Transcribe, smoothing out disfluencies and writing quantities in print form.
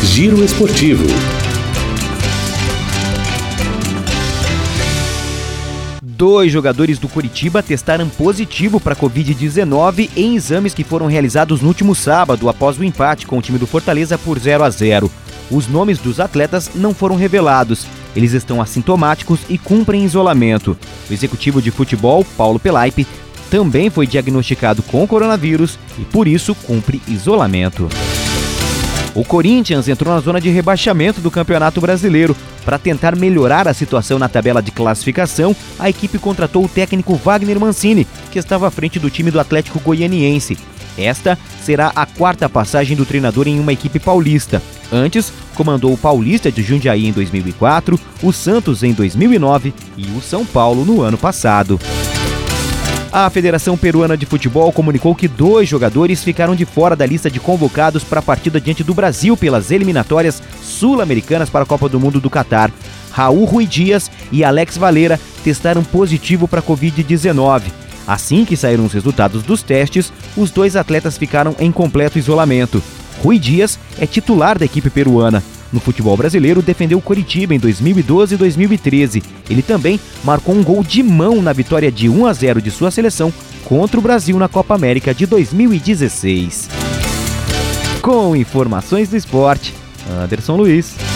Giro Esportivo. Dois jogadores do Coritiba testaram positivo para a Covid-19 em exames que foram realizados no último sábado, após o empate com o time do Fortaleza por 0-0. Os nomes dos atletas não foram revelados. Eles estão assintomáticos e cumprem isolamento. O executivo de futebol, Paulo Pelaipe, também foi diagnosticado com coronavírus e, por isso, cumpre isolamento. O Corinthians entrou na zona de rebaixamento do Campeonato Brasileiro. Para tentar melhorar a situação na tabela de classificação, a equipe contratou o técnico Wagner Mancini, que estava à frente do time do Atlético Goianiense. Esta será a quarta passagem do treinador em uma equipe paulista. Antes, comandou o Paulista de Jundiaí em 2004, o Santos em 2009 e o São Paulo no ano passado. A Federação Peruana de Futebol comunicou que 2 jogadores ficaram de fora da lista de convocados para a partida diante do Brasil pelas eliminatórias sul-americanas para a Copa do Mundo do Catar. Raul Ruidias e Alex Valera testaram positivo para a Covid-19. Assim que saíram os resultados dos testes, os 2 atletas ficaram em completo isolamento. Ruidias é titular da equipe peruana. No futebol brasileiro, defendeu o Coritiba em 2012 e 2013. Ele também marcou um gol de mão na vitória de 1-0 de sua seleção contra o Brasil na Copa América de 2016. Com informações do esporte, Anderson Luiz.